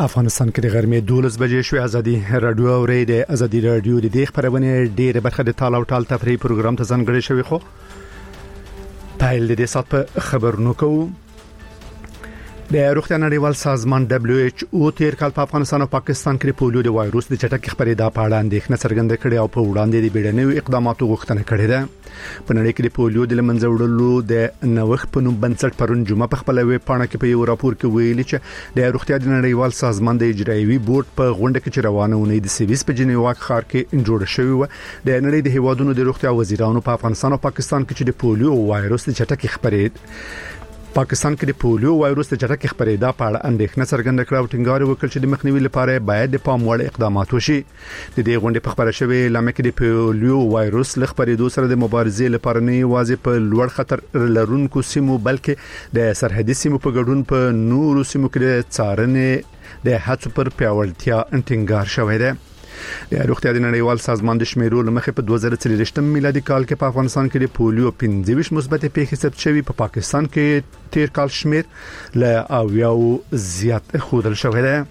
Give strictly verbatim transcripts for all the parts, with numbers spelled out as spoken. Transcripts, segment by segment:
افغانستان کې د غرمې دولس بجې شوې. ازادي رادیو اوري د ازادي رادیو د دې خبرونه ډېر برخه د تاله او ټال تفریح پروګرام ته ځانګړی شوی. خو پایل د سات په خبرونو کوو. د روغتیا نړیوال سازمان دبليو ایچ او تیر کال په افغانستان او پاکستان کې پولیو د وایروس د چټک خپرېدا په اړه اندېښنه څرګنده کړې او په وړاندې د بیړنیو اقداماتو غوښتنه کړې ده. په نړۍ کې د پولیو د لمنځه وړلو د نوښت په نوم بنسټ پرون جمعه په خپل ویب پاڼه کې په یو راپور کې ویلي چې د روغتیا د نړیوال سازمان د اجرایوي بورډ په غونډه کې چې روانه ونې د سویس په جنیوا ښار کې جوړ شوی و. د نړۍ د هیوادونو د روغتیا وزیرانو په افغانستان او پاکستان کې چې د پولیو وایروس د چټک خپرېد پاکستان کې د پولیو وایروس د چټک خپرېدا په اړه اندېښنه څرګنده کړه او ټینګار وکړ چې د مخنیوي لپاره باید د پام وړ اقدامات وشي. د دې غونډې په خبره شوی لامل کې د پولیو وایروس ل خپرېدو سره د مبارزې لپاره نه یوازې په لوړ خطر لرونکو سیمو بلکې د سرحدي سیمو په ګډون په نورو سیمو کې د څارنې د هڅو پر پیاوړتیا ټینګار شوی دی. د روغتیا د نړیوال سازمان د شمیرو لمخې په دوه زره څلور میلادي کال کې په افغانستان کې د پولیو پنځه ویشت مثبت پیښې ثبت شوي. په پا پاکستان کې تیر کال شمیر له اویاو زیات خودل شوی دی.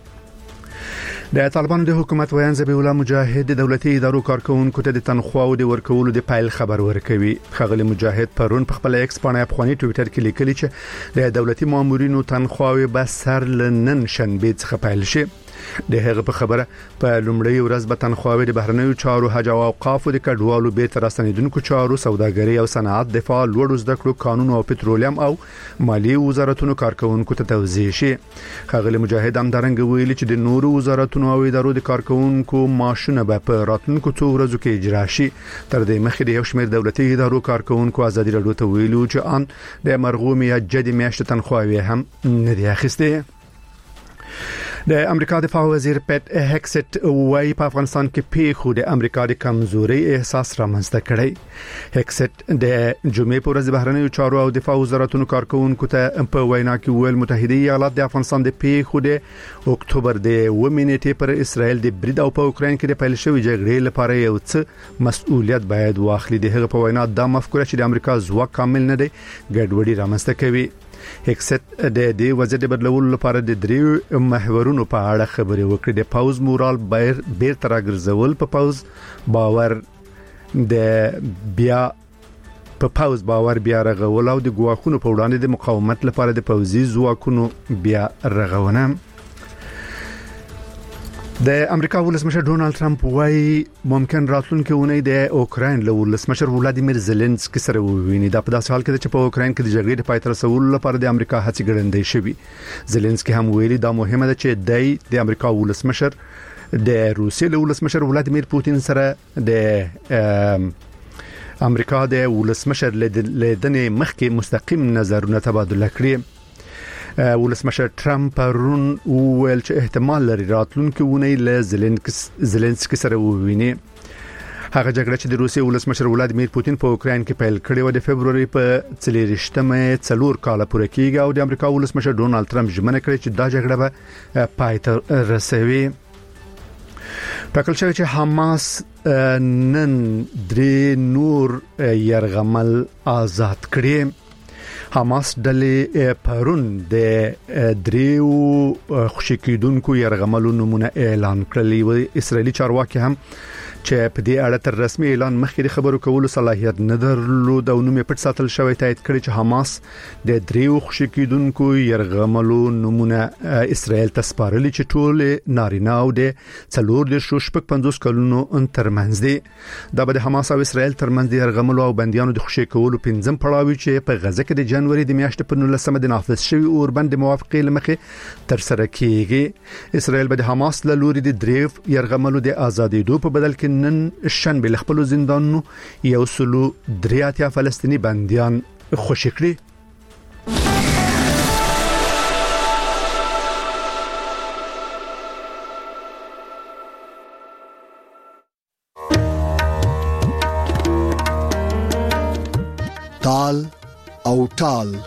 د طالبانو د حکومت ویان ذبیح الله مجاهد د دولتي ادارو کارکونکو ته د تنخواو د ورکولو د پایل خبر ورکوي. خغلی مجاهد پرون په خپل ایکس باندې افغاني ټوئیټر کې لیکلی چې د دولتي مامورینو تنخواوي به سر لنن شنبه څخه پایل شي. د هغه په خبره په لومړی ورځ به تنخواوي د بهرنیو چارو حج او اوقاف د کډوالو به تر راستنیدونکو چارو سوداګري او صنعت دفاع لوړ زده کړو قانون او پټرولیم او مالی وزارتونو کارکونکو ته توزیع شي. خغلی مجاهد هم درنګ ویلي چې د نورو وزارتونو او ادارو د کارکونکو معاشونه به په راتلونکو څو ورځو کې اجرا شي. تر دې مخکې د یو شمېر دولتي ادارو کارکونکو ازادي رادیو ته ویلو چې ان د مرغومي جدي میاشت تنخواوي هم نه دی اخیسته. د امریکا دفاع وزیر پټ هکسټ وايي په افغانستان کې پیښو د امریکا د کمزوري احساس رامنځته کړی. هکسټ د جمعې پر ورځ بهرنیو چارو او دفاع وزارتونو کارکونکو ته په وینا کې ویل متحده ایالات د افغانستان د پیښو د اکتوبر د اووه نیټې پر اسرائیل د برید او په اوکرين کې د پیل شوی جګړې لپاره یو څه مسؤلیت باید واخلي. د هغه په وینا دا مفکوره چې د امریکا ځواک کامل نه دی ګډوډي رامنځته کوي. هکسټ د دې وضعیت بدلولو لپاره د دریو محورونو په اړه خبرې وکړې. د پاوز مورال بیر بیر تر راګرځول په پاوز باور د بیا په پاوز باور بیا رغول او د ګواښونو په وړاندې د مقاومت لپاره د پوځي ځواکونو بیا رغونه. د امریکا ولسمشر ډونالد ټرمپ وايي ممکن راتلونکي اونۍ د اوکرين له ولسمشر ولادیمیر زيلنسکي سره وویني. دا په داسې حال کې چې په اوکرين کې د جګړې د پای ته رسولو لپاره د امریکا هڅې ګړندې شوي. زيلنسکي هم ویلي دا مهمه ده چې د د امریکا ولسمشر د روسیې له ولسمشر ولادیمیر پوتین سره د امریکا د ولسمشر لیدنې مخکې مستقیم نظرونه تبادله کړي. ولسمشر ټرمپ پرون ویل چې احتمال لري راتلونکي اونۍ له زيلنسکي سره وویني. هغه جګړه چې د روسیې ولسمشر ولادیمیر پوتین په اوکرين کې پیل کړې و د فبرवरी په څلورشتمه څلور کال پورې کېږي او د امریکا ولسمشر ډونالد ټرمپ ژمنه کړې چې دا جګړه به پای ته رسوي. ټاکل شوی چې حماس نن درې نور يرغمل آزاد کړي. حماس ډلې پرون د دریو خوشی کېدونکو يرغملو نمونه اعلان کړلی و. اسرایلی چارواکي هم چې په دې اړه تر رسمي اعلان مخکې خبرو کولو صلاحیت نه درلود او نوم یې پټ ساتل شوی. تایید کړی چې حماس د دریو خوشی کېدونکو يرغملو نمونه اسرائیل ته سپارلي چې ټول نارینه او د څلور د شپږ پنځوس کلونو ترمنځ دي. دا به د حماس او اسرائیل ترمنځ د يرغملو او بنديانو د خوشی کولو پنځم پړاوی چې په غزه کې د جنوري د میاشتې په نولسمه د نافذ شوی اوربند موافقې لمخې تر سره کیږي. اسرائیل به د حماس له لوري د دریو يرغملو د ازادېدو په بدل کې نن شنبه له خپل زندانونو یو سلو دریاتیا فلسطینی بنديان خوشی کړي. تال او ټال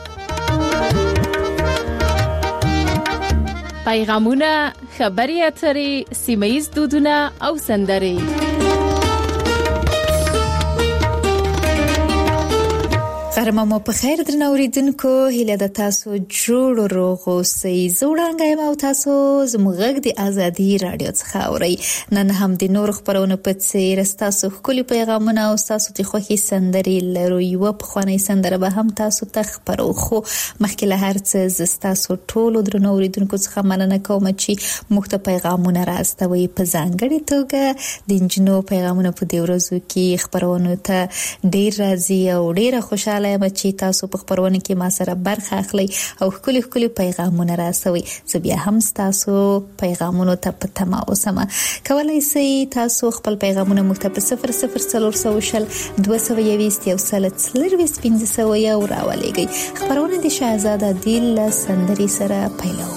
پیغامونه، خبري اترې، سیمایي دودونه او سندرې. محترم مو په خیر درنوریدونکو هیله د تاسو جوړ روغ اوسئ زوړانګای مو تاسو زموږ د ازادي رادیو څخه اورئ نن هم د نور خبرونه په څیر تاسو خولي پیغامونه او تاسو د خوخي سندري لرو یو په خواني سندره به هم تاسو ته خبرو خو مخکې له هر څه تاسو ټول درنوریدونکو څخه مننه کوم چې موږ ته پیغامونه راستوي په ځانګړي توګه د انجنو پیغامونه په دې ورځو کې خبرونه ته ډیر راځي او ډیر خوشاله یم چې تاسو په خبرونه کې ما سره برخه اخلي او خولي خولي پیغامونه راسوي زه بیا هم تاسو پیغامونه ته په تمه اوسم کولای شئ تاسو خپل پیغامونه موږ ته په صفر صفر څلور سوشل دوه سوه یوویشت یو سل څلرویشت پنځه سوه یو راولېږئ خبرونه د شهزاده دیل سندري سره پیلو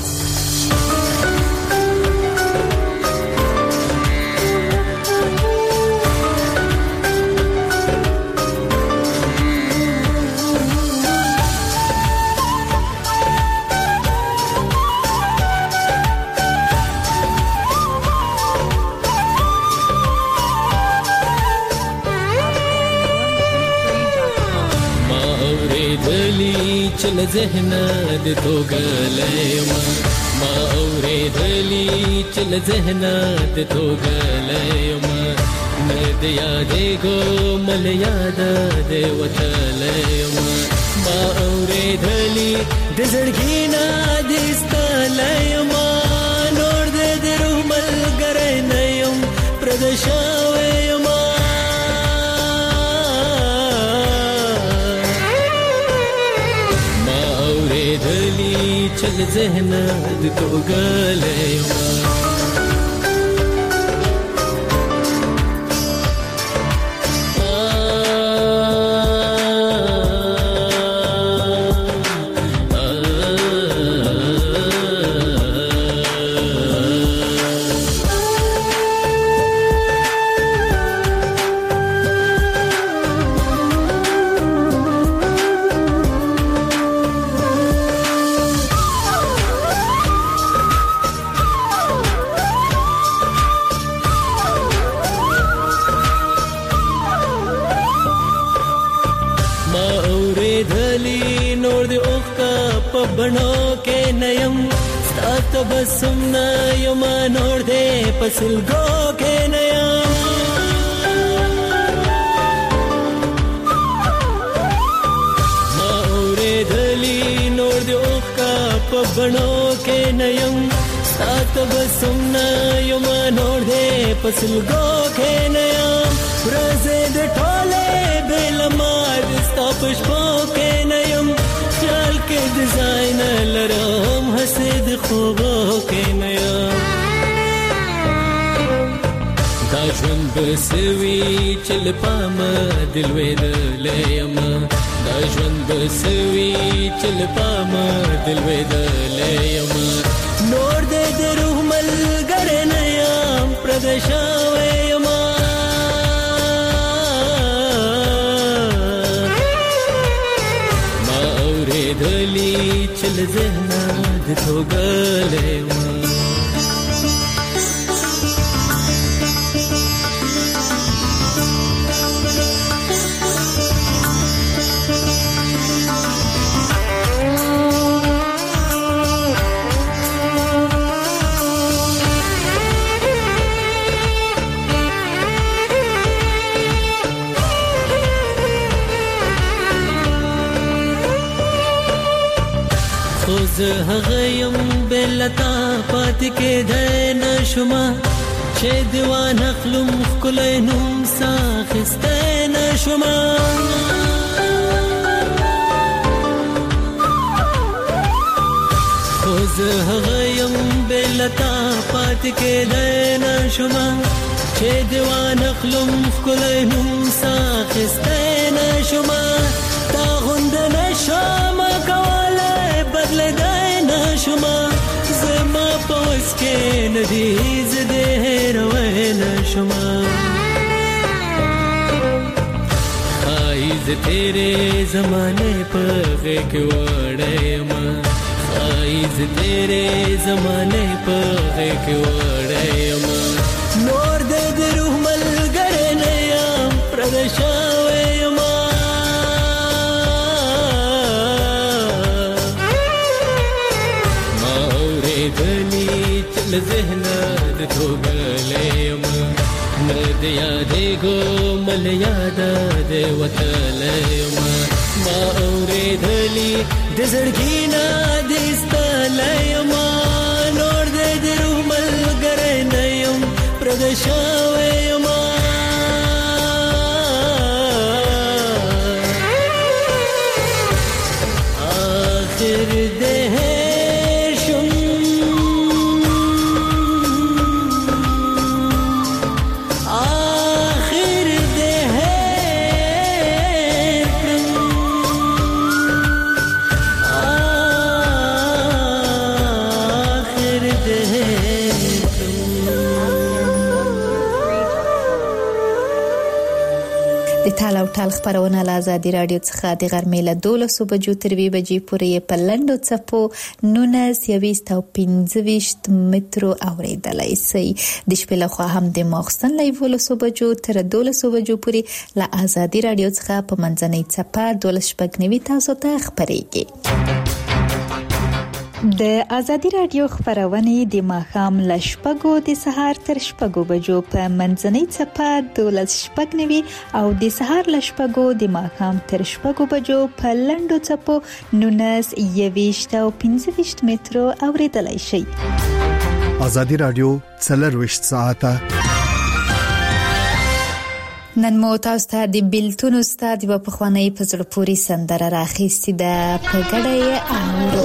چل ذهن د توګلېما ما اورېدلې چل ذهن د توګلېما نه د یادې ګو مل یاد د وتلېما ما اورېدلې د زړګي نه د ستلېما نور د درو ملګری نه يم پردشاوېما چل ذهن د توګلېما بڼو کې نیم ستات بسم نه یم نور دې پسلګو کې نیم ما اورېدلې نور دې اوښکا په بڼو کې نیم ستات بسم نه یم نور دې پسلګو کې نیم ورځې د ټولې بل مار ستا پښپو کې نیم خیال کې ډیزاین لرم حسد خوبو کې نیا دا ژوند بسوي چل پام دل وېدلې یم دا ژوند بسوي چل پام دل وېدلې یم نور دې د روح ملګری نه یم پردشاوې یم دلی چل ذهن د توګلېما زه هغه يم بلتا پات کې د نشما چې دیوان خپلم خلای نوم ساخسته نشما خو زه هغه يم بلتا پات کې د نشما چې دیوان خپلم خلای نوم ساخسته نشما تا غوند نشما کوله بدل دای نشما زما پوس کې ندی زده روي نشما خایز تیرے زمانے پر غیق وڑے ما خایز تیرے زمانے پر غیق وڑے ما نور دے دروح ملگر نیام پردشاوے ما ذهن د توګلېم نه د یادېږو مل یاد د وتلېم ما اورېدلې د زړګي نه د ستلېم نور دې د روح ملګری نه یم پردی شوی یم آخر دې شم آخر دې کړم آخر دې د ټال او ټال خبرونه له آزادي رادیو څخه د غرمې له دولسو بجو تر وی بجې پورې په لنډو څپو نونس یويست او پنځه مترو اوریدلای شئ د شپې له خوا هم د ماخستن له ولسو بجو تر دولسو بجو پورې له آزادي رادیو څخه په منځنۍ څپه دولس شپږ تاسو ته خبرېږي. د آزادي رادیو خبرونه د ماښام له شپږو د سهار تر شپږو بجو په منځنۍ څپه دولس شپږ او د سهار له شپږو د ماښام تر شپږو بجو په لنډو څپو نونس یويست او پنځه مترو اوریدلای شئ. آزادي رادیو څلرویشت ساعته نن مو تاسو ته د بیلتون استاد په پخوانی په زړه پوري سندره راخېستې ده په ګډه یې اورو.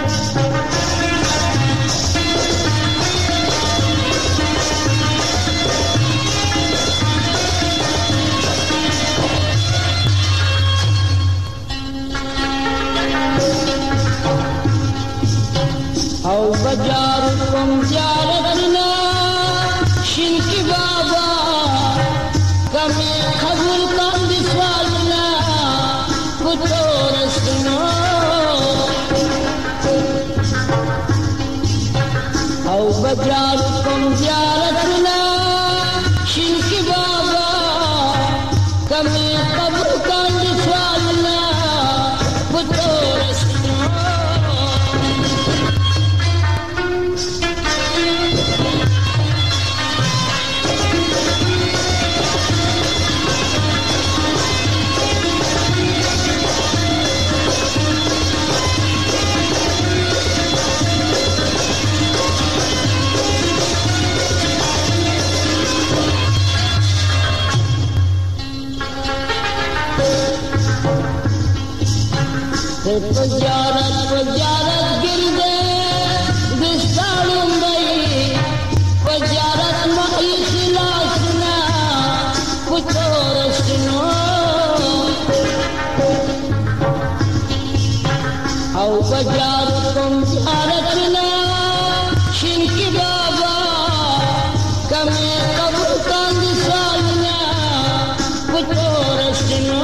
او بجار کوم زیارتنا شینکی بابا کمی قبول کن دی سوالنا کتو رسنا او بجار کوم زیارتنا شینکی بابا کمی قبول کن دی سوالنا کتو رسنا Pajarat pajarat girde distalum bai pajarat ma ikhlasna kutorasno au pajarat kum jaratna shinki baba kame qabul kan disalna kutorasno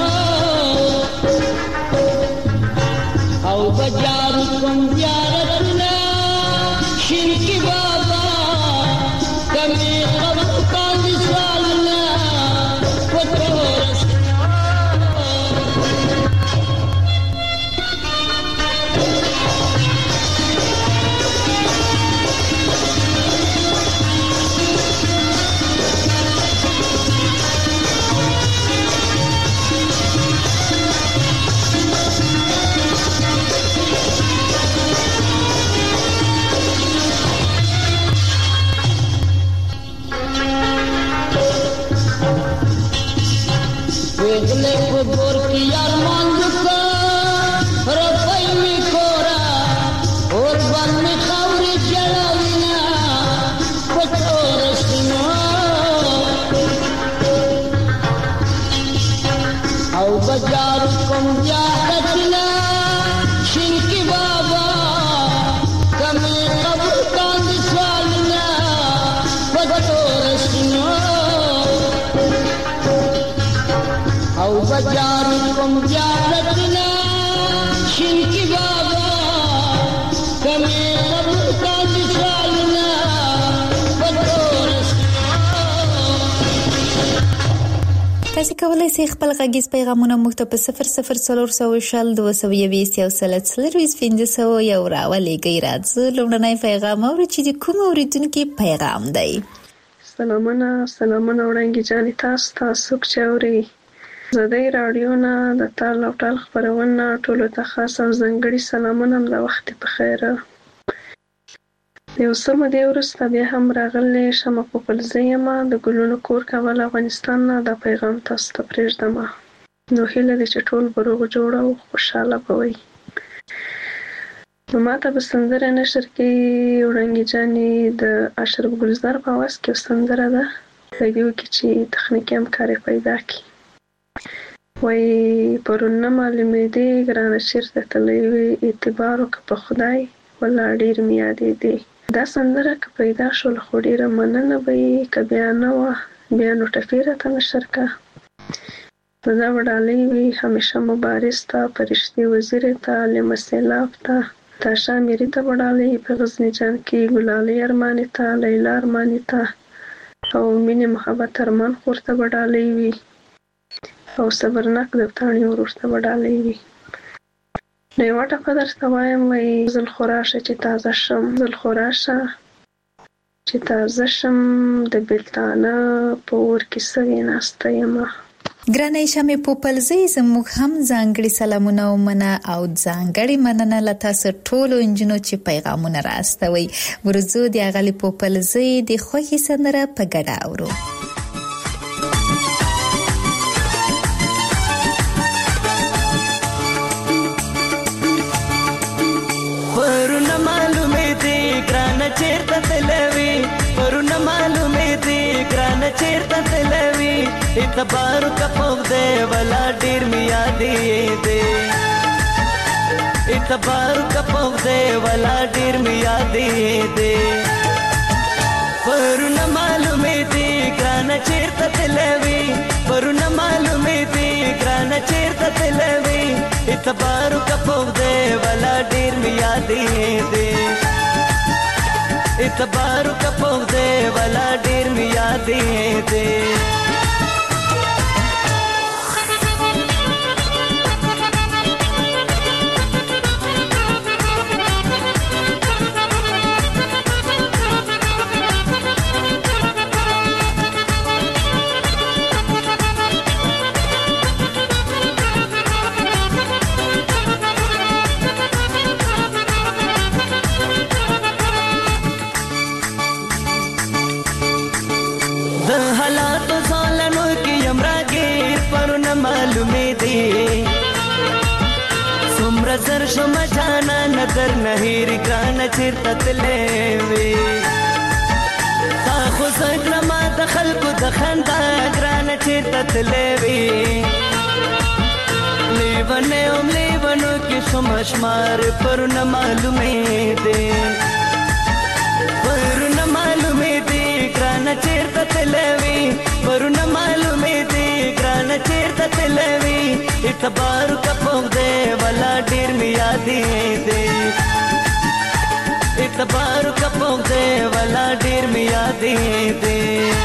بجار کم زیارتنا شرکی بابا کمی قبل کان سوالنا وطورسنا Vegle ko bor ki arman duka rabai mi kora aur ban mi khawri jalawina patorasna au bajar kum jahatna shinki baba kami qabul kan swalna patorasna او بجار کم زیارتنا شینکی بابا کمی قبول کا دسالنا تاسو کولای شئ خپل غږیز پیغامونه موږ ته په صفر صفر څلور سوه شل دوه سوه یوویشت یو سل څلرویشت پنځه سوه یو راولېږئ. راځو لومړنی پیغام اورو چې د کوم اورېدونکي پیغام دی. سلامونه سلامونه وړاندې جانې تاسو تاسو چې اورئ ازادي راډیو نه د تال او ټال خپرونه ټولو ته خاص او ځانګړي سلامونه د وخت په خیر. یو څه مودې وروسته بیا هم راغلی شمه پوپلزی یم د ګلونو کور کابل افغانستان نه. دا پیغام تاسو ته پرېږدم. نو هیله ده چې ټول به روغ جوړ او خوشحاله به وئ. نو ماته به سندره نشر کې وړانګې جانې د اشرف ګلزار په اواز کې یو سندره ده په دې کې چې تخنیکي همکاري پیدا کړي. وایي پرون نه معلومېدې ګرانه چېرته تللی وې اعتبار وکړه په خدای ولا ډېر مې یادېدې. دا سندره که پیدا شول خو ډېره مننه به یې که بیا نه وه بیا نو ټپې راته نشر کړه. نو دا به ډالۍ وي همیشه مبارز ته فرشتې وزیرې ته لمه سیلاب ته تاشا میري ته به ډالۍ په غزني جان کې ګلالۍ ارماني ته لیلا ارماني ته او مینې محبت ارمان خور ته به ډالۍ وي او صبرناک دفتاڼي ورور ته به ډالۍ وي. نو یوه ټپه درته وایم وایي زل خو راشه چې تازه شم زل خو راشه چې تازه شم د بېلتانه په اور کې سوې ناسته یمه. ګرانه شمې پوپلزی زموږ هم ځانګړي سلامونه ومنه او ځانګړي مننه له تاسو ټولو انجونو چې پیغامونه راستوئ. ورځو د اغلې پوپلزی د خوښې سندره په ګډه اورو. چیرته تلوي پرونه معلومې دي ګرانه چیرته تلوي اعتبار کپو دې ولا ډېر مې یادې دي اعتبار کپو دې ولا ډېر مې یادې دي پرونه معلومې دي ګرانه چیرته تلوي پرونه معلومې دي ګرانه چیرته تلوي اعتبار کپو دې ولا ډېر مې یادې دي اعتبار کپو دے والا ډیر می یادې دے. زر شم جانا نظر نهیر ګرانه چیرته تللی وې تا خو زه ما د خلکو د خندا ګرانه چیرته تللی وې لیونی هم لیونو کې شم شمار پرونه معلومې دي پرونه معلومې دي ګرانه چیرته تللی وې پرونه معلومې دي ګرانه چیرته تللی وې اعتبار کپو دے والا ډیر می یادې دے اعتبار کپو دے والا ډیر می یادې دے.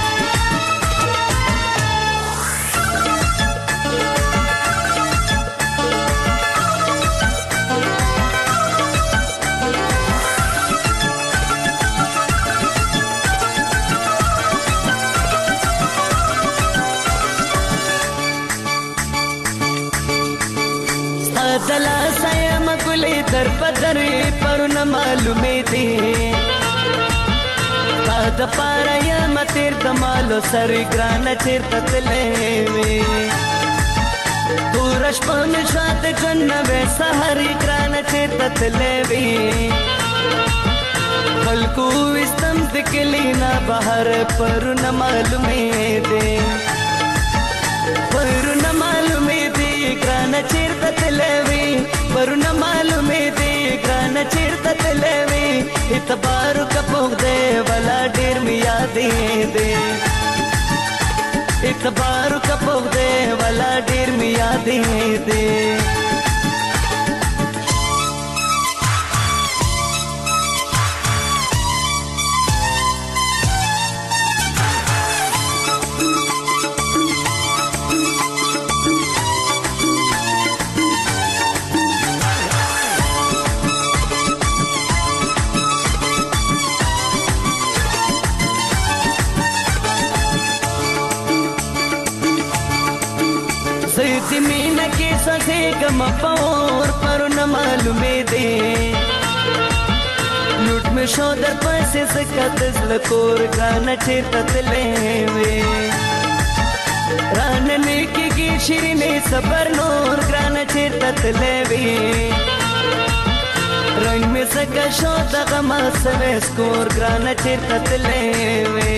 دلا سایم ګلې در بدر پرونه معلومې دي تا د پاره یم تیر د مالو سر ګرانه چیرته تللی وې تور شپه مې شوه د ژوند نوی سهار ګرانه چیرته تللی وې خلکو ویستم د کلي نه بهر پرونه معلومې دي پرونه معلومې دي ګرانه چیرته تللی وې پرونه معلومې دي ګرانه چیرته تللی وې اعتبار کپو دې والا ډېر مې یادې دي اعتبار کپو دې والا ډېر مې یادې دي. سخیږم په اور پرونه معلومې دي لوټ مې شو در پسې زکه د زړه کور ګرانه چېرته تللی وې رانه نیکېږي شیرینې صبر نور ګرانه چېرته تللی وې رنګ مې زکه شو دغه ما سوی سکور ګرانه چېرته تللی وې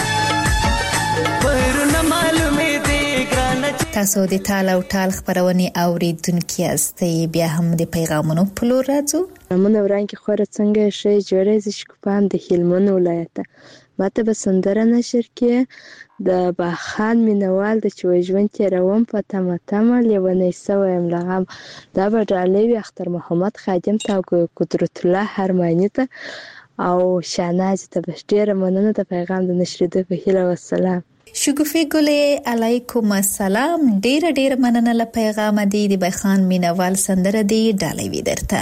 پرونه معلومې دي ګرانه. تاسو د تال او ټال خبرونه اوریدونکو یاستئ. بیا هم د پیغامونو په لور راځو. مونږ ورانګي خوره څنګه شي جوړې ز شکوپان د هلمند ولایت ماته به سندره نشر کې د باخان مینوال د چويژوند تیروم په تمه تمه لیونی سویم لغم دا به ډالوي اختر محمد خادم تا قدرت الله هرمانی ته او شاناز ته بشډیره مننه د پیغام د نشریدو په هیله والسلام. شګوفي ګلې علیکم السلام. ډیر ډیر مننه له پیغام دی د بخان مینوال سندره دی ډالوي درته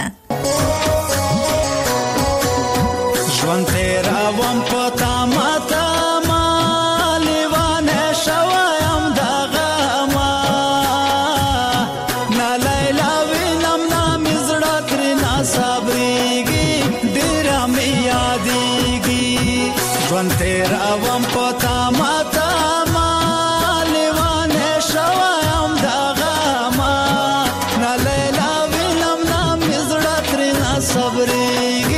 ژوند تیرا وم پتا ماتا ما لیوانه شوایم دغه ما نا لیلا وینم نا مزړه ترنا صبرېږي ډېر مې یادېږي ژوند تیرا وم پتا ماتا ما لیوانه شوایم دغه ما نا لیلا وینم نا مزړه ترنا صبرېږي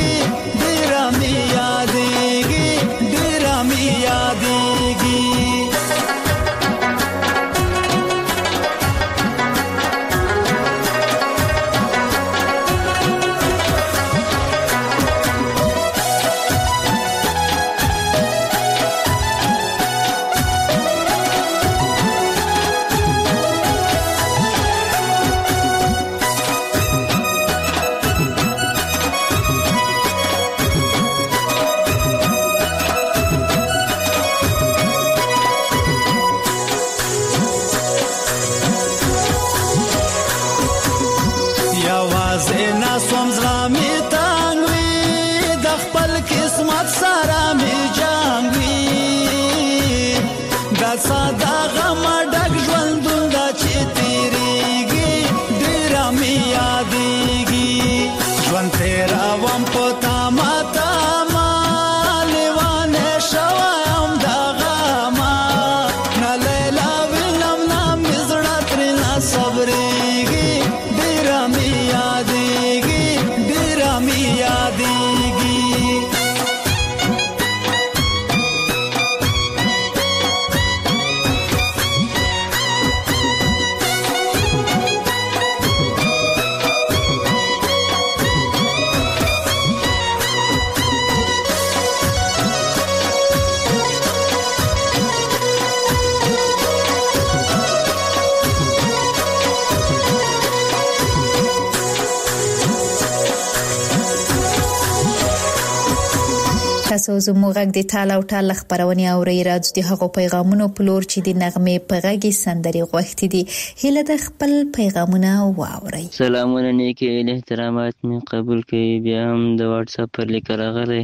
تاسو زموږ غږ د تال او ټال خبرونه اوري راځي د هغو پیغامونو په لور چې د نغمه په غږی سندري غوښتي دي هله د خپل پیغامونه واوري. سلامونه نیکی احترامات می قبول کړئ. بیا هم د واتس اپ پر لیک راغلی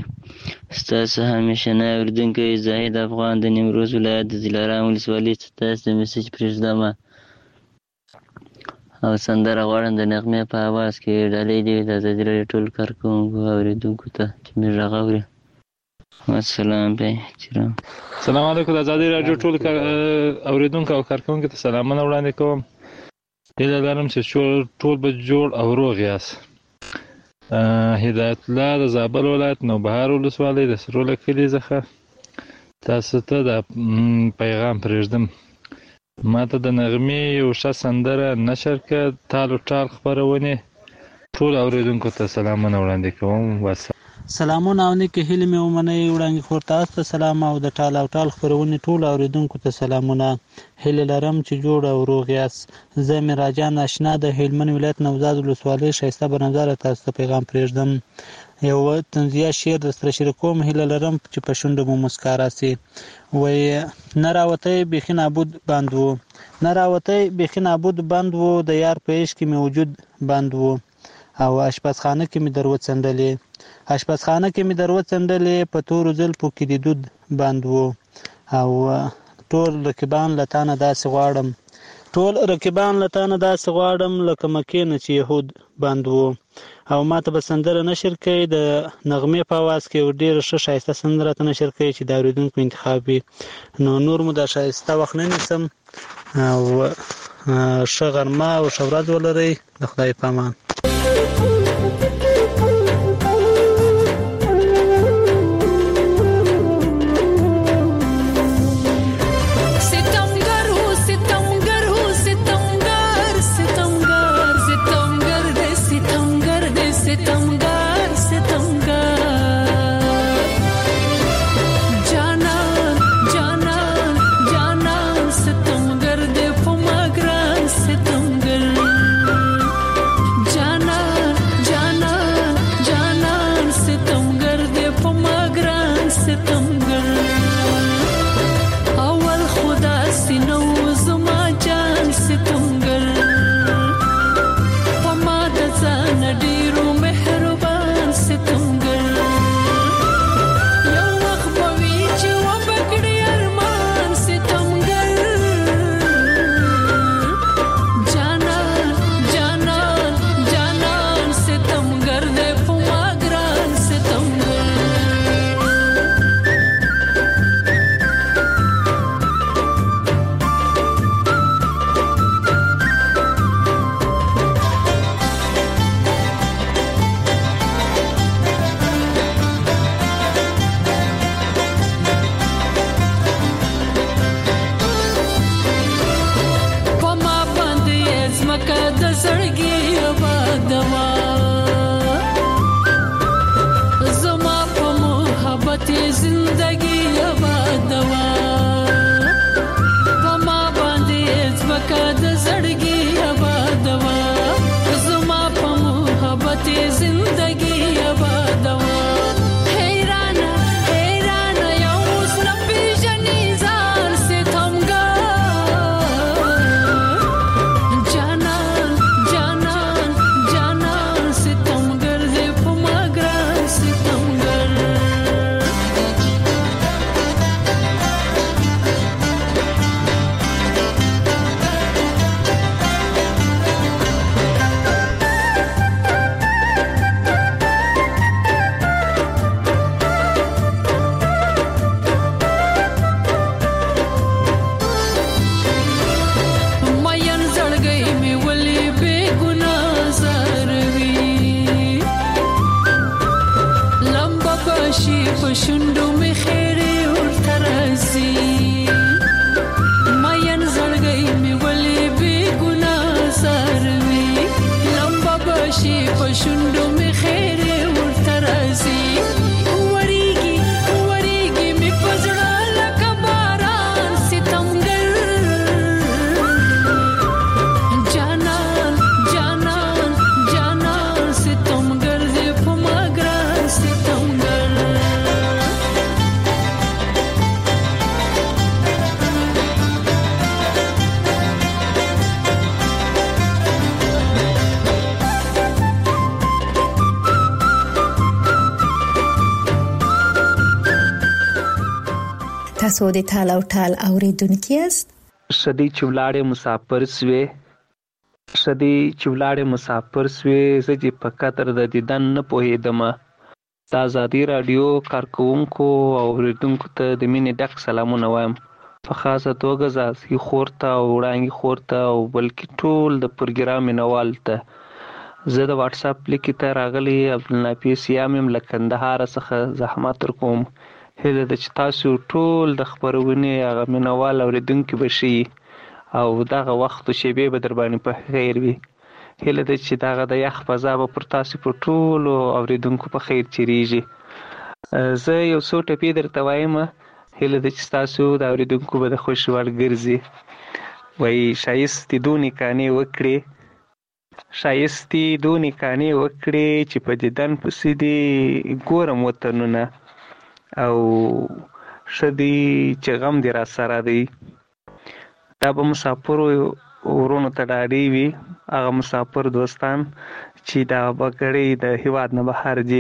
ستاسو همیشه نه اوریدونکو زاهد افغان د نیمروز ولایت د دلارام ولسوالۍ څخه د میسج پرېږدم او سندره غواړم د نغمه په आवाज کې ډالۍ دی د زړه ټول کارکونکو اوریدونکو ته چې می راغوري. السلام علیکم. سلام علیکم. د آزادي رادیو ټول اوریدونکو او کارکونکو ته سلامونه وړاندې کوم. هیله لرم چې ټول به جوړ او روغ یاست. هدایت الله د زابل ولایت نوبهار ولسوالۍ د سروله کلي څخه تاسو ته د پیغام پرېږدم. ماته د نغمې یو ښه سندره نشر کړه. تال او ټال خپرونې ټول اوریدونکو ته سلامونه وړاندې کوم. واسه سلامونه او نیکه هیله مې ومنئ. وړاندې خور تاسو ته سلام او د ټال او ټال خبرونه ټول اوریدونکو ته سلامونه. هیله لرم چې جوړ او روغ یاست. زه مې راجان آشنا د هلمند ولایت نوزاد ولسوالۍ شایسته بنظر تاسو ته پیغام پرېږدم. یو تنزیه شعر د سره شریکوم. هیله لرم چې په شونډو مو مسکا راسي. وای نه راوتی بیخي نابود بند وو نه راوتی بیخي نابود بند وو د یار په عشق کې مې وجود بند وو او اشپزخانه کې مې درو څنډلې اشپزخانه کې مې درو څنډلې په تورو زلفو کې د دود بند وو او ټول رقیبان له تانه داسې غواړم ټول رقیبان له تا نه داسې غواړم لکه مکې نه چې یهود بند وو. او ما ته به سندره نشر کوي د نغمې په اواز کې یو ډېره ښه ښایسته سندره ته نشر کوي چې د اورېدونکو انتخاب وي. نو نور مو دا ښایسته وخت نه نیسم او ښه غرمه او ښه ورځ ولرئ. د خدای په امان. تاسو د ټال او ټال اوریدونکو یاست. شدی چولاړې مسافر سوې شدی چولاړې مسافر سوې زه په قطر د دیدن نه پوهېدم. د ازادي راډیو کارکوونکو او اوریدونکو ته د مینې ډک سلامونه وایم. په خاصه توګه زاسي خور ته او وړانګې خور ته او بلکې ټول د پروګرام مینوال ته. زه د واتس اپ لیک ته راغلی عبدالنافع سیام یم له کندهار څخه زحمت ورکوم. هیله ده چې تاسو ټول د خپرونې هغه مینوال اوریدونکي به شئ او دغه وخت او شیبې به در باندې په خیر وي. هیله ده چې دغه د یخ فضا به پر تاسو په ټولو اوریدونکو په خیر چیریږي. زه یو څو ټپې درته وایم، هیله ده چې تاسو د اوریدونکو به د خوښ وړ ګرځي. وایي ښایستې دونې کانې وکړې ښایستې دونې کانې وکړې چې په دیدن پسې دې ګورم وطنونه او ښه دی چې غم دې را سره دی. دا به مسافرو ورونو ته ډاډې وي، هغه مسافر دوستان چې دا بګړۍ د هیواد نه بهر دي.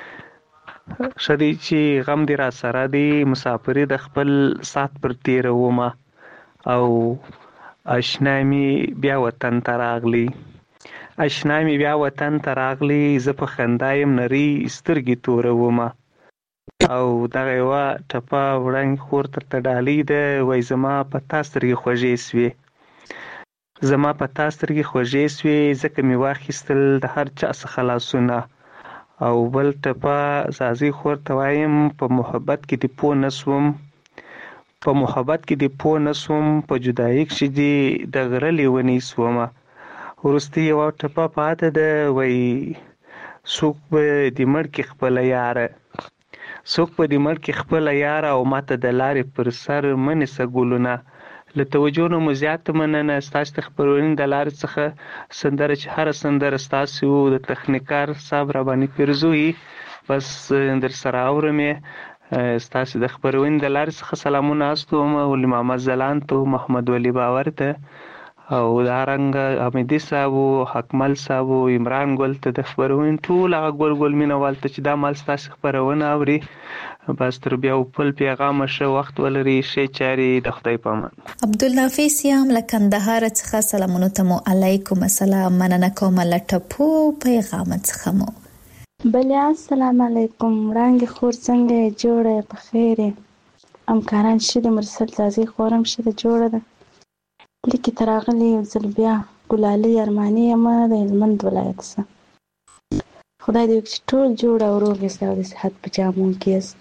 ښه دی چې غم دې را سره دی، مسافري د خپل ساعت پر تېرومه او آشنا می بیا وطن ته راغلی آشنا می بیا وطن ته راغلی زه په خندا یم نرۍ سترګې تورومه او دغه یوه ټپه وړانګې خور درته ډالۍ ده. وایي زما په تا سترګې خوږې سوې زما په تا سترګې خوږې سوې ځکه مې واخیستل د هر چا څخه لاسونه. او بل ټپه زازۍ خور ته وایم په محبت کې دې پوه نه سوم په محبت کې دې پوه نه سوم په جدایي کښې دې د غره لیونۍ سومه. وروستۍ یوه ټپه پاته ده. وایي څوک به دې مړ کړي خپله یاره څوک به دې مړ کړي خپله یاره او ماته د لارې پر سر مه نیسه ګلونه. له توجه نه مو زیاته مننه. ستاسو د خپرونې د لارې څخه سندره چې هره سندره ستاسو د تخنیکار صاحب راباندې پیرزوي بس در سره اورم یې. ستاسو د خپرونې د لارې څخه سلامونه استوم ولي محمد ځلاند ته محمد ولی باور ته او دارنګه حمیدي صاحب حکمل صاحب عمران ګل ته د خپرونې ټول هغه ګل ګل مینوال ته چې دا مال ستاسو خپرونه اوري بس تر بیا بل پیغام ښه وخت ولري ښې چارې د خدای په امان. عبدالنافع سیام له کندهار څخه سلامونه ته مو علیکم السلام مننه کوم له ټپو پیغام څخه مو. بله السلام علیکم وړانګې خور څنګه یې جوړه په خیر یې همکاران ښه دي مرسل زازۍ خور هم ښه ده جوړه ده. لیکې ته راغلې یو ځل بیا ګلالۍ ارماني یم د هلمند ولایت څخه. خدای دې وکړي چې ټول جوړ او روغ یاست او د صحت په جامو کې یاست.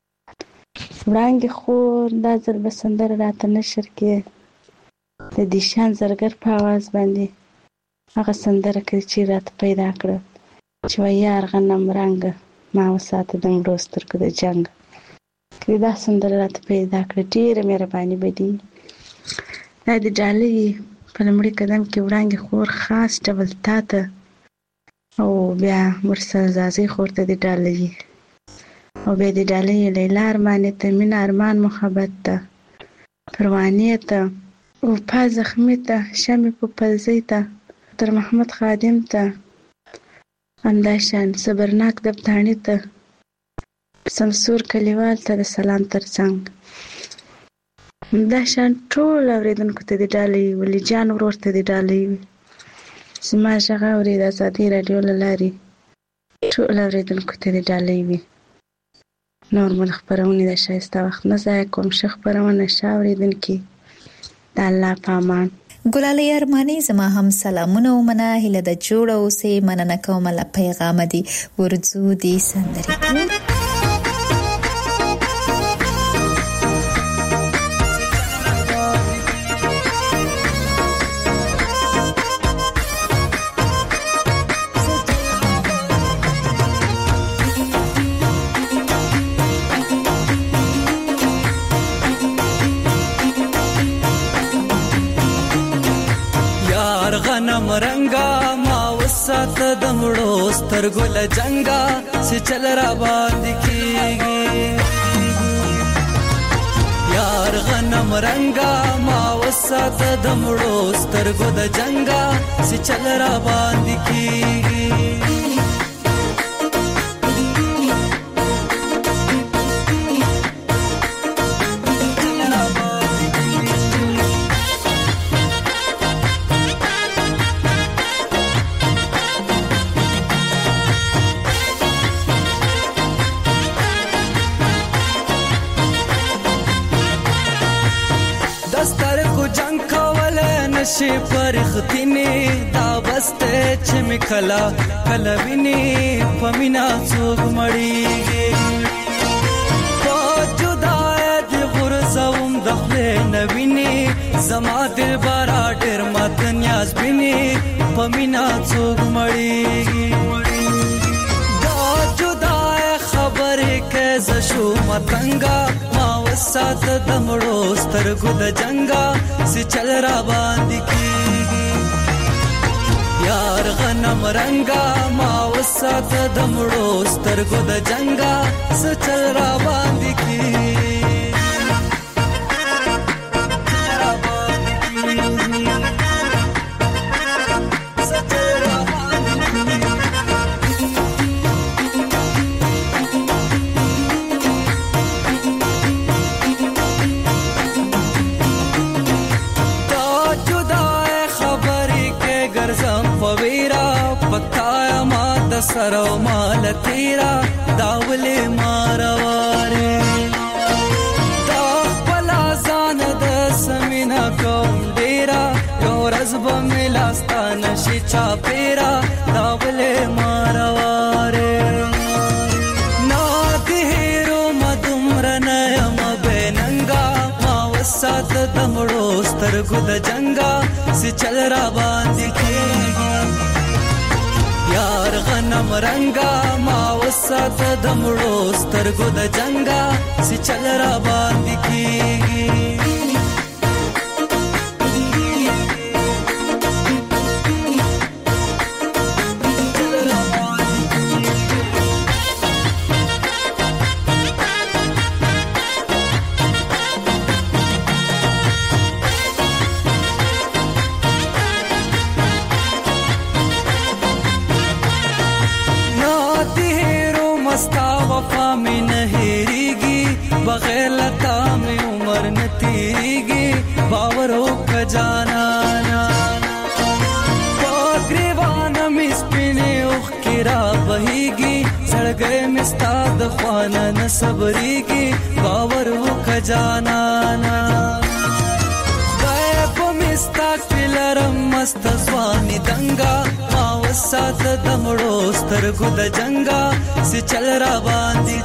وړانګې خور دا ځل به سندره راته نشر کې د دیشان زرګر په اواز باندې هغه سندره کړي چې راته پیدا کړه چې وایي یار غنم رنګه ما وساته د مړو سترګو د جنګ. کړي دا سندره راته پیدا کړه ډېره مهرباني به دي. دا د ډالۍ په لومړي قدم کې وړانګې خور خاص ډول تا ته او بیا مرسل زازۍ خور ته د ډالۍ او بیا د ډالۍ لیلا ارماني ته مینه ارمان محبت ته پروانې ته وفا زخمي ته شمې په پلزۍ ته تر محمد خادم ته همداشان صبرناک دبتاڼي ته سمسور کلیوال ته د سلام ترڅنګ همداشان ټول اورېدونکو ته د ډالۍ ولی جان ورور ته د ډالۍ وي. زما غږ اوري د ازادي راډیو له لارې ټول اورېدونکو ته د ډالۍ وي. نور مو د خپرونې د ښایسته وخت نه ضایع کوم. ښه خپرونه ښه اورېدونکي د الله په امان. ګلالۍ ارماني زما هم سلامونه ومنه هیله د جوړه اوسې مننه کوم له پیغام دي ورځو دي سندري. غنم رنگا ما وسات د مړو سترګو له جنگا چې چل را باندې کیږي. یار غنم رنگا ما وسات د مړو سترګو د جنگا چې چل را باندې کیږي. شي پرختینی دا بسته چې مکلا کلا ویني پمینا څوک مړیږي. په جدای د غرزوم دخله نویني زما دل بارا ډېر مات نیاز بیني پمینا څوک مړیږي. دا جدای خبرې کې ز شو متنګا ما وسات د مړو سترګو د جنگا سی چل را باندې کیږي. یار غنم رنگا ما وسات د مړو سترګو د جنگا سی چل را باندې کیږي. سره مال تیرا داولې مارواره دا خپل ځان د سمینا کوم ډیرا یو ورځ به مې لاستانه شي چا پیرا داولې مارواره نا دې هیرو مدمر نه یم بیننګا ما وسات د مړو سترګو د جنګا سي چل را باندې کېږي یار غنم رنگا ما وسات د مړو سترګو د جنگا سي چل را باندې کېږي बगैर लता में उम्र न तीगी बावरों का जाना ग्रीवान मिसपिने उखिरा बहीगी सड़ गए मिस्ताद ख्वाना न सबरीगी बावरों का जाना गायब मिस्ता किलरम मस्त स्वानी दंगा मावसात दमड़ो स्तरगुद जंगा से चल रा बांधी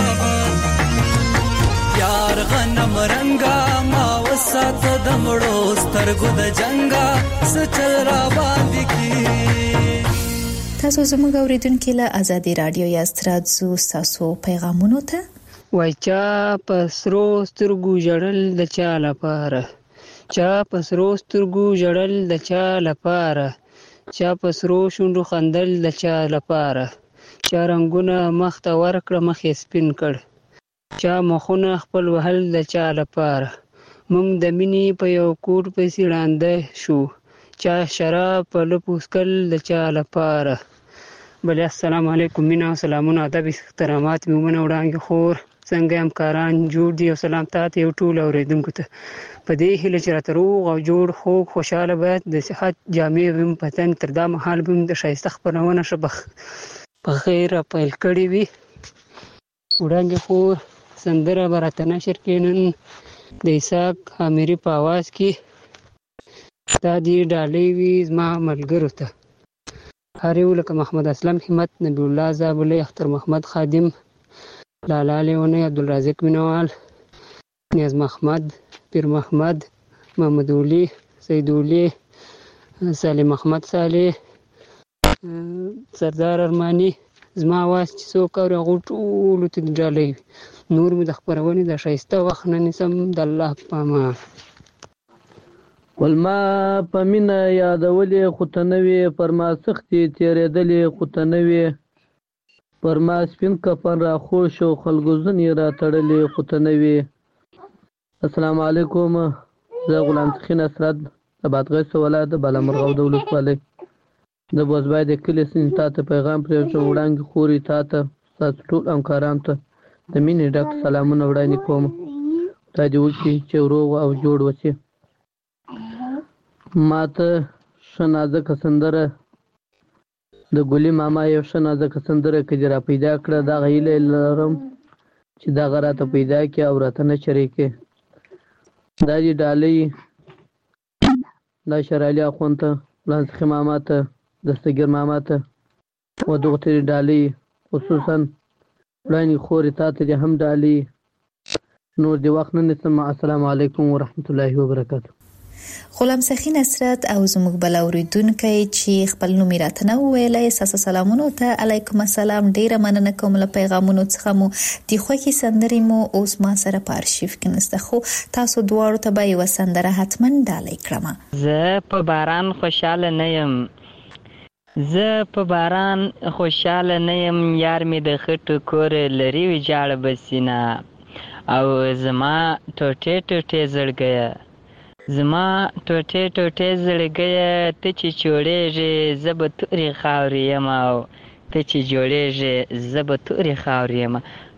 यार غنم رنگا ما وسات د مړو سترګو د جنگا سچل را باندې کی تاسو زموږ اوریدونکو له ازادي رادیو یاستراد زو تاسو پیغامونو ته وای چا پسرو سترګو جړل د چا لپاره چا پسرو سترګو جړل د چا لپاره چا پسرو شوندو خندل د چا لپاره چا رنگونه مخ ته ورکړه مخې سپین کړ چا مخونه خپل وهل د چا لپاره مونږ د مینې په یو کور پسې ړانده شو چا شراب په لپوسکل د چا لپاره بل السلام علیکم مینا سلامونه ادب احترامات میمونه وړاندې خور څنګه همکاران جوړ دي او سلام تاسو یو ټول اوریدونکو ته په دې هیله چې راته روغ او جوړ خو خوشاله باید د صحت جامع ویم پتن تر دا مهال بم د شایسته خبرونه شبخ په خیر پیل کړی وي وړاندې خور سندره برات نشر کینن د اساق اميري په आवाज کې تا دې ډالۍ وي زما ملګرو ته هریو لکه محمد اسلم همت نبی الله زابلې اختر محمد خادم لالا لیونه عبدالرازق مینوال نیاز محمد پیر محمد محمد ولی سید ولی سالم محمد صالح سردار ارمانی زما واس چې څوک اور غوټولو ته ډالۍ نور مې د خبرونې د شایسته وخت نه نسم د الله پاما ولما پمینه یادولې خطنوي فرما سختي تیرېدلې خطنوي فرما سپین کفن را خوش او خلګوزن را تړلې خطنوي السلام علیکم زه غلام تخین اسرد ابادغه ولایت بالامرغه دولت والي د بوزبای د کلی سین تاسو پیغام پرې وړاندې خوري تاسو تاسو ټول همکاران ته د مینې ډک سلامونه وړاندې کوم ته دې وکړي چې روغ او جوړ وشي ماته شنازه کسندره د ګولي ماما یو شنازه کسندره کې را پیدا کړه دا غیله لرم چې دا غراته پیدا کې او راته نه شریکه دا دې ډالۍ دا شرالي اخونته لانس خمامه ته دستګر ماما ته و دغه ډالۍ خصوصا وړاندې خوري تاسو دې هم ډالۍ نور دی وخت نه نسم السلام علیکم ورحمت الله وبرکاته غلام سخی نصرت او زموږ بل اوریدونکو چې خپل نوم راته نه ویلای اساس سلامونه ته علیکم السلام ډیره مننه کوم له پیغامونو څخه مو د خوخي سندري مو اوس ما سره په ارشیف کې نسته خو تاسو دواړو ته به یو سندره حتمن ډالۍ کړم زه په باران خوشاله نه یم زه په باران خوشاله نه یم یار می د خټو کور لري وجاړ بسینا او زما ټوټه ټوټه زړګیا زما ټوټه ټوټه زړګیا ته چې چوړېږي زبتوري خاورې یم او ته چې جوړېږي زبتوري خاورې یم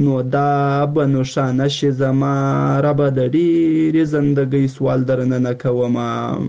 نو دا به نوښانه شي زما ربه د ډېرې زندګۍ سوال درنه نه کومه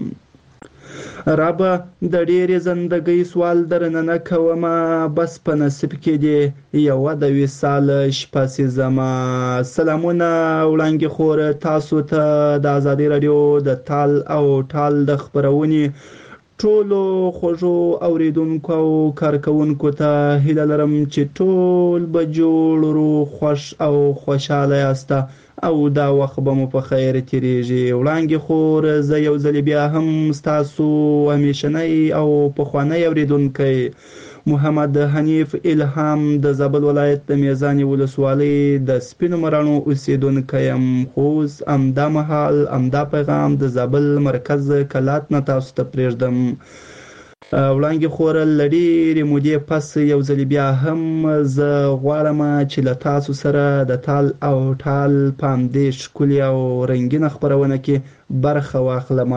ربه د ډېرې زندګۍ سوال درنه نه کومه بس په نصیب کې دې یوه د وصال شپه سي زما. سلامونه وړانګې خور تاسو ته د ازادي راډیو د تال او ټال د خپرونې ټولو خوږو اوریدونکو او کارکوونکو ته هیله لرم چې ټول به جوړ روغ خوښ او خوشحاله یاسته او دا وخت به مو په خیر تیریږي. وړانګې خور زه یو ځل بیا هم ستاسو همیشنی او پخوانی اوریدونکی محمد حنیف الهام د زابل ولایت د میزانې ولسوالۍ د سپینو مراڼو اوسیدونکی یم. خو اوس همدا مهال همدا پیغام د زابل مرکز کلات نه تاسو ته پرېږدم. وړانګې خور له ډېرې مودې پس یو ځل بیا هم زه غواړم چې له تاسو سره د تال او ټال په همدې ښکلې او رنګینه خپرونه کې برخه واخلم.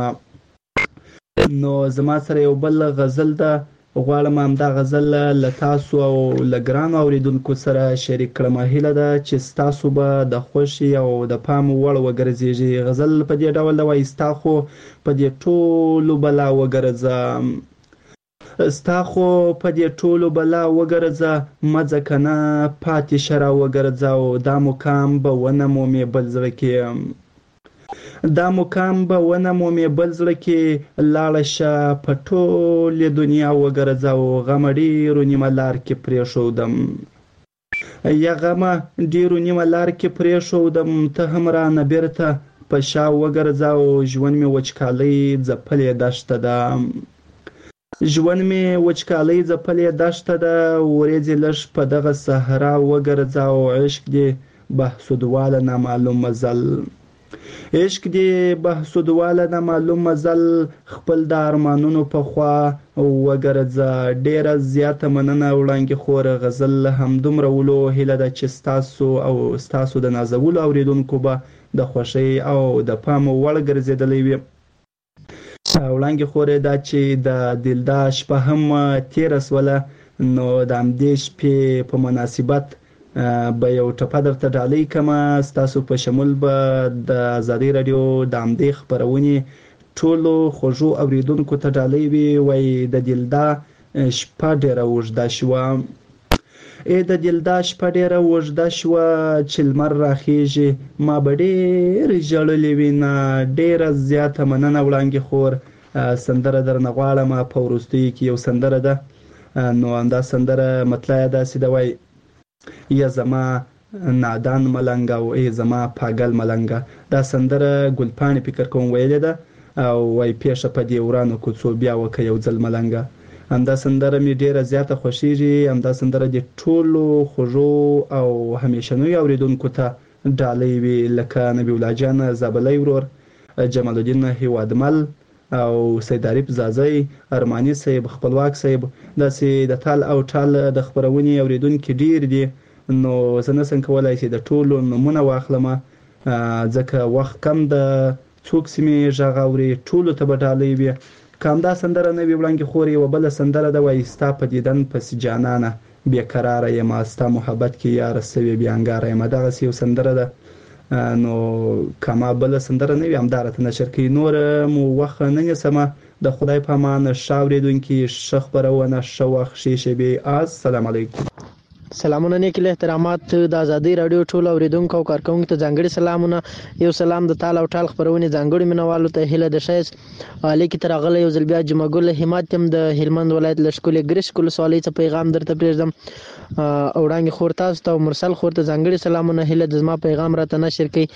نو زما سره یو بل غزل ده، غواړم همدا غزل له تاسو او له ګرانو اوریدونکو سره شریک کړم. هیله ده چې ستاسو به د خوښې او د پام وړ وګرځېږي. غزل په دې ډول ده وایي: ستا خو په دې ټولو بلا وګرځه ستا خو په دې ټولو بلا وګرځه مه ځه کنه پاتې شه را وګرځه او دا مقام به ونه مومې بل زړه کې دا مقام به ونه مومې بل زړه کې لاړه شه په ټولې دنیا وګرځه او غمه ډېرو نیمه لار کې پرېښودم یا غمه ډېرو نیمه لار کې پرېښودم ته هم رانه بېرته په شا وګرځه او ژوند مې وچکالۍ ځپلې دښته ده ژوند مې وچکالۍ ځپلې دښته ده ورېځې لږ په دغه صحرا وګرځه او عشق دې بهسودواله نامعلوم مزل عشق دې بهسودواله نامعلوم مزل خپل د ارمانونو په خوا وګرځه. ډېره زیاته مننه وړانګې خور. غزل همدومره ولو. هیله ده چې ستاسو او ستاسو د نازولو اوریدونکو به د خوښۍ او د پام وړ ګرځېدلی وي. وړانګې خور دا چې د دلدا شپه هم تېره سوله نو د همدې شپې په مناسبت به یو ټپه درته ډالۍ کړمه. ستاسو په شمول به د ازادۍ راډیو د همدې خپرونې ټولو خوږو اوریدونکو ته ډالۍ وي. وایي: د دلدا شپه ډېره اوږده شوه ای د دلدا شپه ډېره اوږده شوه چې لمر راخیږي ما به ډېر ژړلې وینه. ډېره زیاته مننه وړانګې خور. سندره درنه غواړم. په وروستیو کې یو سندره ده نو همدا سندره مطلع یې داسې ده وایي: یا زما نادان ملنګ او ای زما پاگل ملنګ. دا سندره ګلپاڼې فکر کوم ویلې ده او وای پیښه په دې ورانو کوڅو بیا وکه یو ځل ملنګ. همدا سندره مې ډیره زیاته خوښیږي. همدا سندره د ټولو خوږو او همیشنوي اوریدونکو ته ډالۍ وي لکه نبی الله جان زابلۍ ورور، جمال الدین هیوادمل او سید عارف زازی، ارمانی صاحب، خپلواک صاحب. داسې د تال او ټال د خپرونې اوریدونکي ډیر دي نو زه نسم کولی چې د ټولو نومونه واخلم ځکه وخت کم ده. څوک چې مې غږ اوري ټولو ته به ډالۍ وي. که همدا سندره نه وي وړانګې خور یوه بله سندره ده وایي: ستا په دیدن پسې جانانه بېقراره یم ستا محبت کې یاره سوې بېانګاره یم. دغسې یو سندره ده نو که ما بله سندره نه وي همدا راته نشر کوي. نور مو وخت نه نیسمه. د خدای په امان. ښه اورېدونکي، ښه خپرونه، ښه وخت، ښې شېبې. السلام علیکم. سلامونه نیک له احترامات د ازادۍ راډیو ټول اوریدونکو او کارکونکو ته ځانګړي سلامونه. یو سلام د تال او ټال خپرونې ځانګړي مینوالو ته هیله د ښایست علی کی ترغله یو ځل بیا جمعه ګل همت هم د هلمند ولایت لشکولې ګریش کول سوالې ته پیغام درته پرېږدم. اوړانګې خور تاسو ته او مرسل خور ته ځانګړي سلامونه. هیله د زما پیغام راته نشر کړي.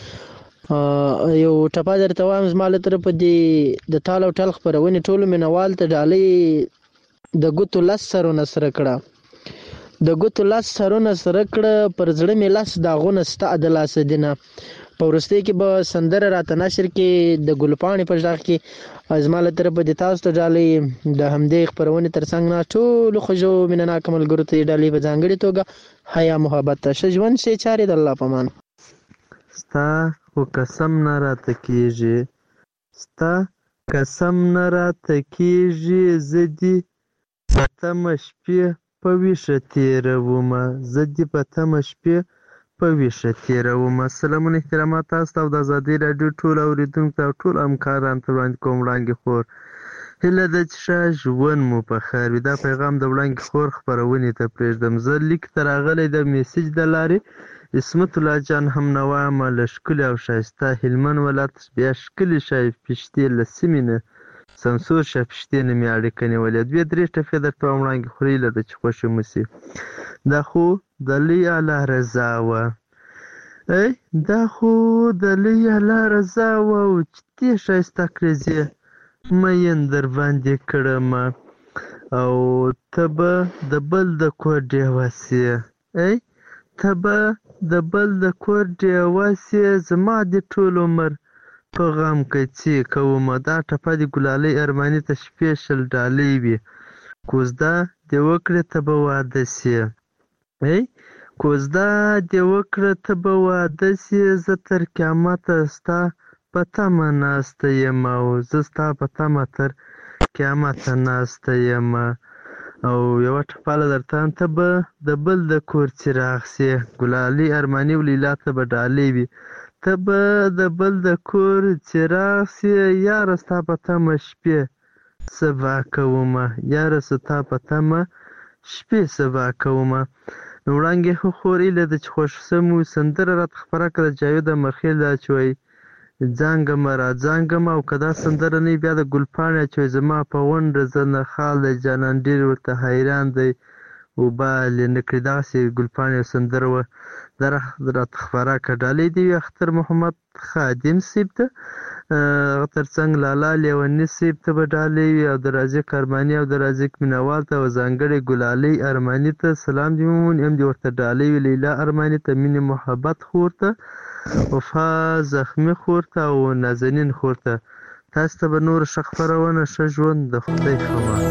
یو ټپه درته وایم زما له طرفه د تال او ټال خپرونې ټولو مینوال ته ډالۍ د ګوتو لس سرونه سره کړه د ګوتو لاس سرونه سره کړه پر زړه مې لاس داغونه ستا د لاسه دینه. په وروستۍ کې به سندره راته نشر کې د ګلپاڼې په غږ کې زما له طرفه د تاسو ته ډالۍ د همدې خپرونې تر څنګ نه ټولو خوږو مینهناکو ملګرو ته ډالۍ په ځانګړې توګه حیا محبت ته ښه ژوند ښې چارې د الله په امان. ستا خو قسم نه راته کېږي ستا قسم نه راته کېږي زه دې په تمه شپې په ویښه تېرومه زه دې په تمه شپې په ویښه تېروم. سلامونه احترامات تاسو ته او د ازادي راډیو ټول اورېدونکو ته او ټول همکارانو ته وړاندې کوم وړانګې خور هیله ده چې ښه ژوند مو په خیر وي. دا پیغام د وړانګې خور خپرونې ته پرېږدم. زه لیک ته راغلی د میسج د لارې عصمت الله جان هم نوا یم له ښکلي او ښایسته هلمند ولایت بیا ښکلي شاه پشتې له سیمې نه سمسور شاه پشتې نه مې اړیکه نیولې. دوې درې ټپې درته وایم وړانګې خور هیله ده چې خوښې مو شي. دا خو د لوی الله رضا وه ای دا خو د لوی الله رضا وه او چې دې ښایسته کړیزې مین در باندې کړمه او ته به د بل د کور ډېوه سې ای ته به د بل د کور ډېوه سې زما دې ټول عمر په غم کڅې کومه. دا ټپه د ګلالۍ ارماني ته سپیشل ډالۍ وي. کوزده دې وکړې ته به واده سې ای کوزده دې وکړه ته به واده سې زه تر قیامته ستا په تمه ناسته یم او زه ستا په تمه تر قیامته ناسته یم. او یوه ټپاله درته ته به د بل د کور څراغ سې. ګلالۍ ارماني او لیلا ته به ډالۍ وي. ته به د بل د کور څراغ سې یاره ستا په تمه شپې سبا کومه یاره ستا په تمه شپې سبا کومه. نو وړانګې خور هیله ده چې خوښ سم وي. سندره راته خپره کړه د جاوید مخیل دا چې وایي ځانګمه را ځانګمه او که دا سندره نه وي بیا د ګلپاڼې چې وایي زما په غونډه زه نه خال دی جانان ډېر ورته حیران دی وبالې نه کړي. دغسې ګلپاڼې یو سندره وه دا راته خپره کړه. ډالۍ دې وي اختر محمد خادم صیب ته هغه تر څنګ لالا لیوني صیب ته به ډالۍ وي او د رازق ارماني او د رازق مینوال ته او ځانګړې ګلالۍ ارماني ته سلام دې وموني هم دې ورته ډالۍ وي. لیلا ارماني ته مینې محبت خور ته وفا زخمي خور ته او نازنین خور ته. تاسو ته به نور ښه خپرونه ښه ژوند د خدای خبر.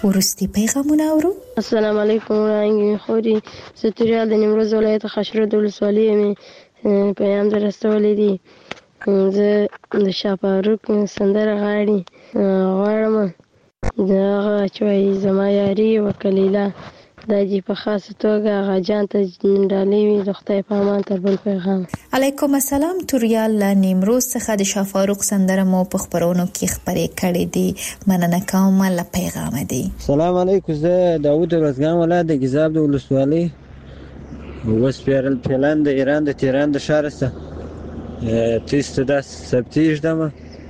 ورستي پیغامونه اورو. السلام علیکم وړاندې خوري ستوریال د نیمروز ولایت خشرود ولسوالۍ می پیغام درستولې دي. زه د شاپاروک سندره غاړي غواړم دغه چوي زما یاري وکلیلا د دې په خاصه توګه غاجان ته ډالې وي د خدای په امان تر بل پیغام. علیکم السلام. توریال له نیمروز څخه د شافاروق سندره مو په خبرونو کې خبرې کړې دي. مننه کوم له پیغام دی. سلام علیکم. زه داوود رزګان ولایت د ګیزاب د ولسوالۍ وس پیرل پلان د ایران د تهران د شهر سره تیست د سبتیج دمه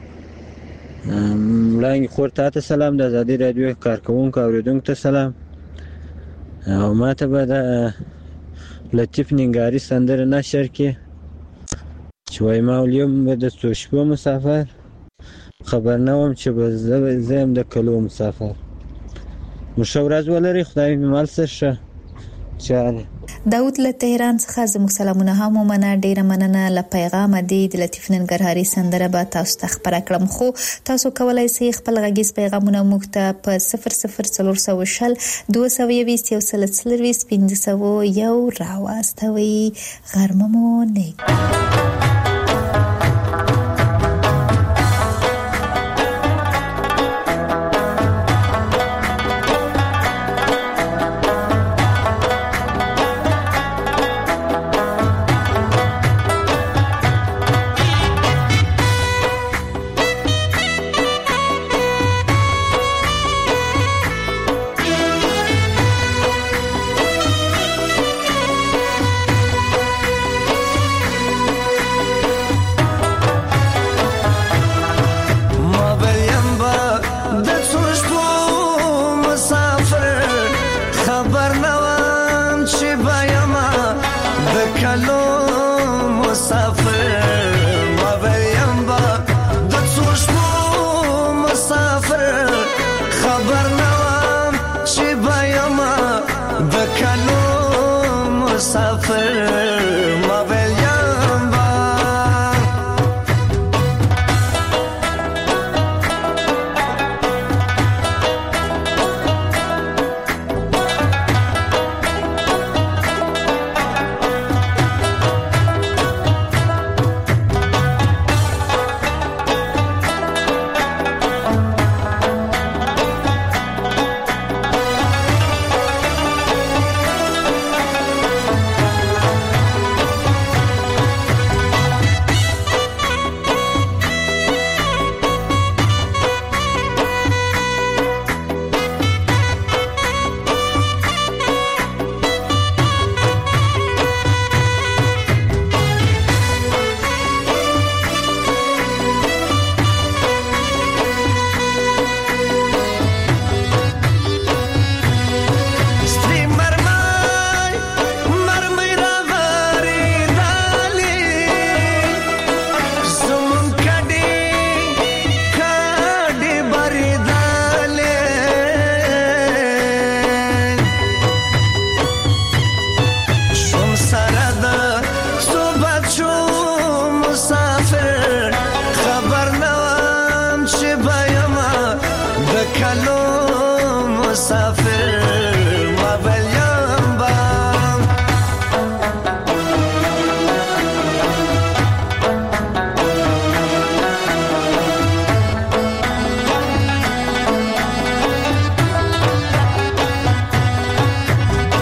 ملنګ خورته ته سلام. د ازادي رادیو کارکونکو اوریدونکو ته سلام. او ماته به د لطیف ننګاری سندره نشر کې چې وای ما ولیم به د څو شپو مسافر خبر نه وم چې به زه یم د کلو مسافر. مشورز ولري خدای مې مال سره چاره. داود له تهران څخه زموږ سلامونه هم ومنه. ډیره مننه له پیغام دی. د لطیف ننګرهاري سندره به تاسو ته خبره کړم خو تاسو کولای شئ خپل غږیز پیغامونه موږ ته په صفر صفر څلور سوه شل دوه سوه یویشت یو سل څلرویشت پنځه سوه یو راواستوئ. غرمه مو نیک. مسافر